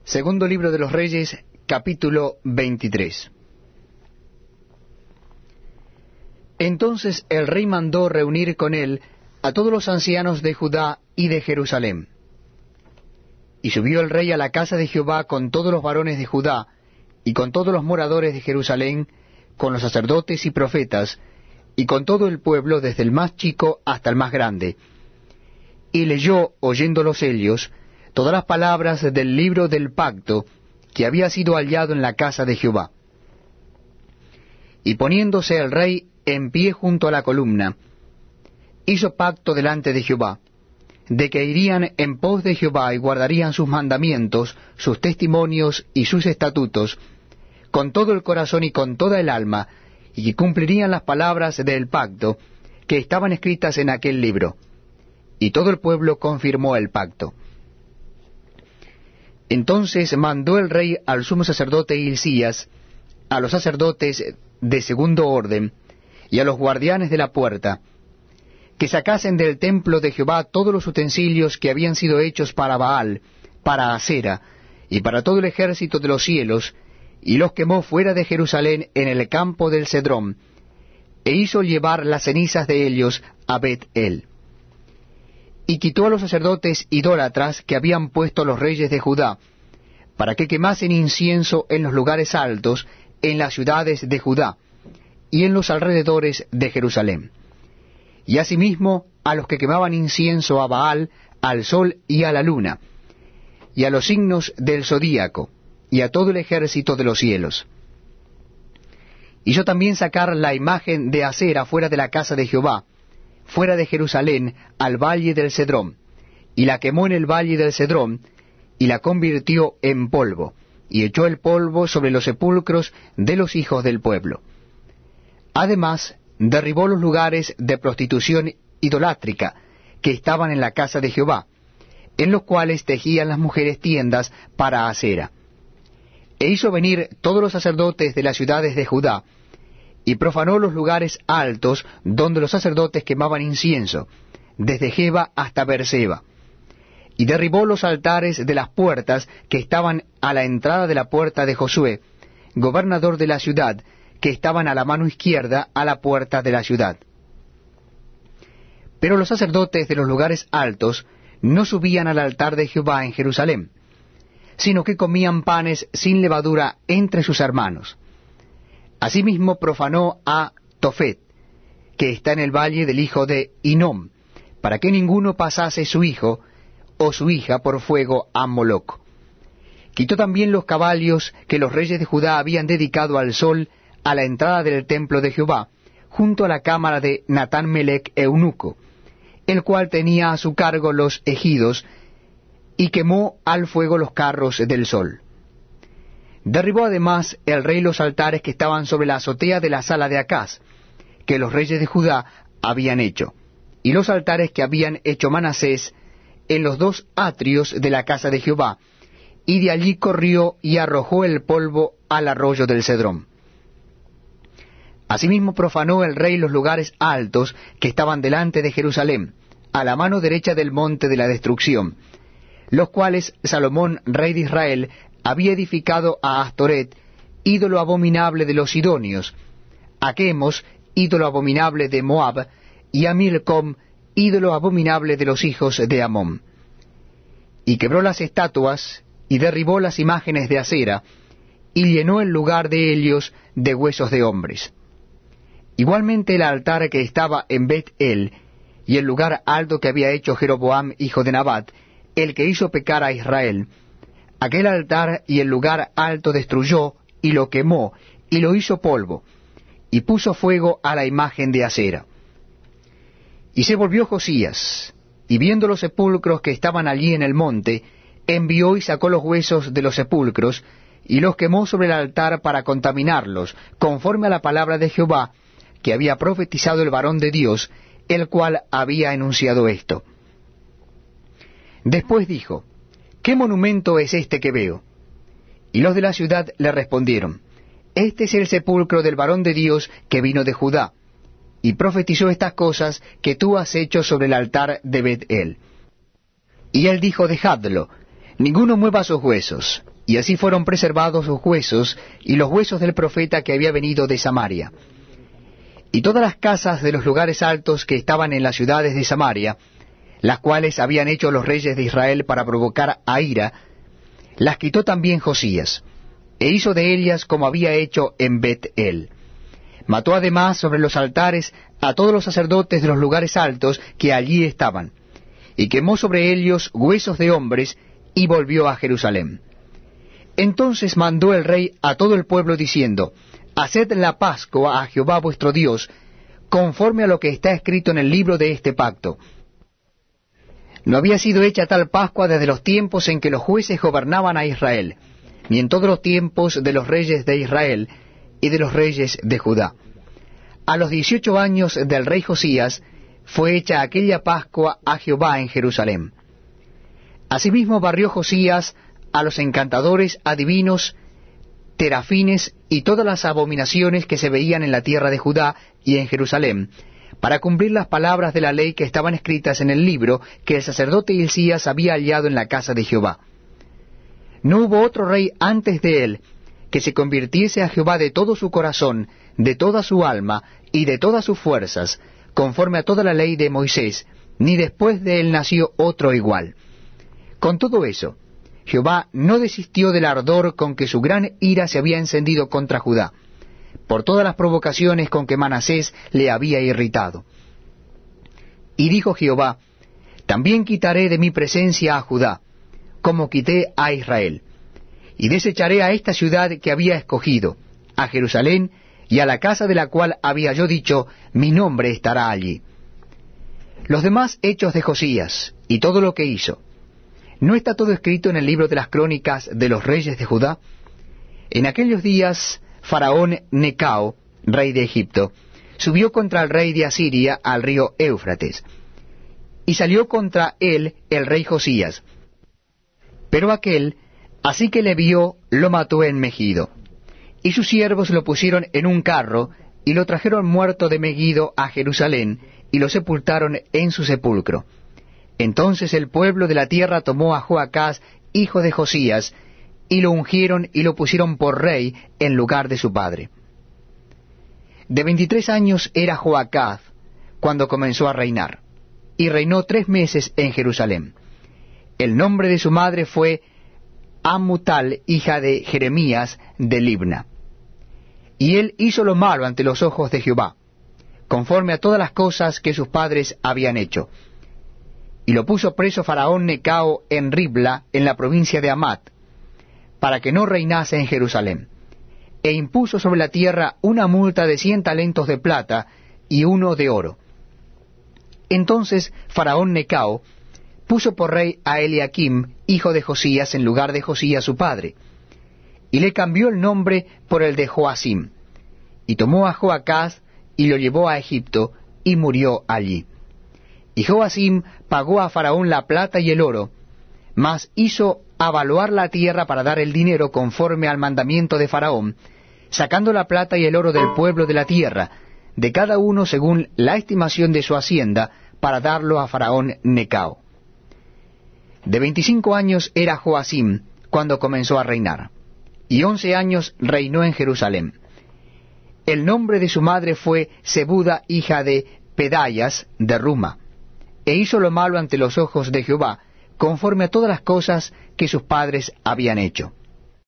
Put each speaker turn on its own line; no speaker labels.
Segundo libro de los Reyes, capítulo 23. Entonces el rey mandó reunir con él a todos los ancianos de Judá y de Jerusalén. Y subió el rey a la casa de Jehová con todos los varones de Judá, y con todos los moradores de Jerusalén, con los sacerdotes y profetas, y con todo el pueblo, desde el más chico hasta el más grande. Y leyó, oyéndolos ellos, todas las palabras del libro del pacto que había sido hallado en la casa de Jehová. Y poniéndose el rey en pie junto a la columna, hizo pacto delante de Jehová, de que irían en pos de Jehová y guardarían sus mandamientos, sus testimonios y sus estatutos, con todo el corazón y con toda el alma, y que cumplirían las palabras del pacto que estaban escritas en aquel libro. Y todo el pueblo confirmó el pacto. Entonces mandó el rey al sumo sacerdote Hilcías, a los sacerdotes de segundo orden, y a los guardianes de la puerta, que sacasen del templo de Jehová todos los utensilios que habían sido hechos para Baal, para Asera, y para todo el ejército de los cielos, y los quemó fuera de Jerusalén en el campo del Cedrón, e hizo llevar las cenizas de ellos a Bet-el. Y quitó a los sacerdotes idólatras que habían puesto los reyes de Judá, para que quemasen incienso en los lugares altos, en las ciudades de Judá, y en los alrededores de Jerusalén. Y asimismo a los que quemaban incienso a Baal, al sol y a la luna, y a los signos del zodíaco, y a todo el ejército de los cielos. Hizo también sacar la imagen de Asera fuera de la casa de Jehová, fuera de Jerusalén, al valle del Cedrón, y la quemó en el valle del Cedrón, y la convirtió en polvo, y echó el polvo sobre los sepulcros de los hijos del pueblo. Además, derribó los lugares de prostitución idolátrica que estaban en la casa de Jehová, en los cuales tejían las mujeres tiendas para Asera. E hizo venir todos los sacerdotes de las ciudades de Judá, y profanó los lugares altos donde los sacerdotes quemaban incienso, desde Geba hasta Beerseba. Y derribó los altares de las puertas que estaban a la entrada de la puerta de Josué, gobernador de la ciudad, que estaban a la mano izquierda a la puerta de la ciudad. Pero los sacerdotes de los lugares altos no subían al altar de Jehová en Jerusalén, sino que comían panes sin levadura entre sus hermanos. Asimismo profanó a Tofet, que está en el valle del hijo de Hinnom, para que ninguno pasase su hijo o su hija por fuego a Moloc. Quitó también los caballos que los reyes de Judá habían dedicado al sol a la entrada del templo de Jehová, junto a la cámara de Natán-Melec eunuco, el cual tenía a su cargo los ejidos, y quemó al fuego los carros del sol. Derribó además el rey los altares que estaban sobre la azotea de la sala de Acaz, que los reyes de Judá habían hecho, y los altares que habían hecho Manasés en los dos atrios de la casa de Jehová, y de allí corrió y arrojó el polvo al arroyo del Cedrón. Asimismo profanó el rey los lugares altos que estaban delante de Jerusalén, a la mano derecha del monte de la destrucción, los cuales Salomón, rey de Israel, había edificado a Astoret, ídolo abominable de los sidonios, a Chemos, ídolo abominable de Moab, y a Milcom, ídolo abominable de los hijos de Amón. Y quebró las estatuas, y derribó las imágenes de Asera, y llenó el lugar de ellos de huesos de hombres. Igualmente el altar que estaba en Bet-el, y el lugar alto que había hecho Jeroboam, hijo de Nabat, el que hizo pecar a Israel, aquel altar y el lugar alto destruyó, y lo quemó, y lo hizo polvo, y puso fuego a la imagen de Asera. Y se volvió Josías, y viendo los sepulcros que estaban allí en el monte, envió y sacó los huesos de los sepulcros, y los quemó sobre el altar para contaminarlos, conforme a la palabra de Jehová, que había profetizado el varón de Dios, el cual había enunciado esto. Después dijo: ¿Qué monumento es este que veo? Y los de la ciudad le respondieron: Este es el sepulcro del varón de Dios que vino de Judá, y profetizó estas cosas que tú has hecho sobre el altar de Bet-el. Y él dijo: Dejadlo, ninguno mueva sus huesos, y así fueron preservados sus huesos y los huesos del profeta que había venido de Samaria. Y todas las casas de los lugares altos que estaban en las ciudades de Samaria, las cuales habían hecho los reyes de Israel para provocar a ira, las quitó también Josías, e hizo de ellas como había hecho en Bet-el. Mató además sobre los altares a todos los sacerdotes de los lugares altos que allí estaban, y quemó sobre ellos huesos de hombres, y volvió a Jerusalén. Entonces mandó el rey a todo el pueblo diciendo: Haced la Pascua a Jehová vuestro Dios, conforme a lo que está escrito en el libro de este pacto. No había sido hecha tal Pascua desde los tiempos en que los jueces gobernaban a Israel, ni en todos los tiempos de los reyes de Israel y de los reyes de Judá. A los 18 años del rey Josías fue hecha aquella Pascua a Jehová en Jerusalén. Asimismo barrió Josías a los encantadores, adivinos, terafines y todas las abominaciones que se veían en la tierra de Judá y en Jerusalén, para cumplir las palabras de la ley que estaban escritas en el libro que el sacerdote Hilcías había hallado en la casa de Jehová. No hubo otro rey antes de él que se convirtiese a Jehová de todo su corazón, de toda su alma y de todas sus fuerzas, conforme a toda la ley de Moisés, ni después de él nació otro igual. Con todo eso, Jehová no desistió del ardor con que su gran ira se había encendido contra Judá, por todas las provocaciones con que Manasés le había irritado. Y dijo Jehová: También quitaré de mi presencia a Judá, como quité a Israel, y desecharé a esta ciudad que había escogido, a Jerusalén, y a la casa de la cual había yo dicho: Mi nombre estará allí. Los demás hechos de Josías, y todo lo que hizo, ¿no está todo escrito en el libro de las crónicas de los reyes de Judá? En aquellos días, Faraón Necao, rey de Egipto, subió contra el rey de Asiria al río Éufrates, y salió contra él el rey Josías. Pero aquél, así que le vio, lo mató en Megido. Y sus siervos lo pusieron en un carro, y lo trajeron muerto de Megido a Jerusalén, y lo sepultaron en su sepulcro. Entonces el pueblo de la tierra tomó a Joacás, hijo de Josías, y lo ungieron y lo pusieron por rey en lugar de su padre. De 23 años era Joacás cuando comenzó a reinar, y reinó 3 meses en Jerusalén. El nombre de su madre fue Amutal, hija de Jeremías de Libna. Y él hizo lo malo ante los ojos de Jehová, conforme a todas las cosas que sus padres habían hecho. Y lo puso preso Faraón Necao en Ribla, en la provincia de Amat, para que no reinase en Jerusalén. E impuso sobre la tierra una multa de 100 talentos de plata y 1 de oro. Entonces Faraón Necao puso por rey a Eliakim, hijo de Josías, en lugar de Josías su padre, y le cambió el nombre por el de Joacim, y tomó a Joacás y lo llevó a Egipto, y murió allí. Y Joacim pagó a Faraón la plata y el oro, mas hizo avaluar la tierra para dar el dinero conforme al mandamiento de Faraón, sacando la plata y el oro del pueblo de la tierra, de cada uno según la estimación de su hacienda, para darlo a Faraón Necao. De 25 años era Joacim cuando comenzó a reinar, y 11 años reinó en Jerusalén. El nombre de su madre fue Zebuda, hija de Pedayas de Ruma, e hizo lo malo ante los ojos de Jehová, conforme a todas las cosas que sus padres habían hecho.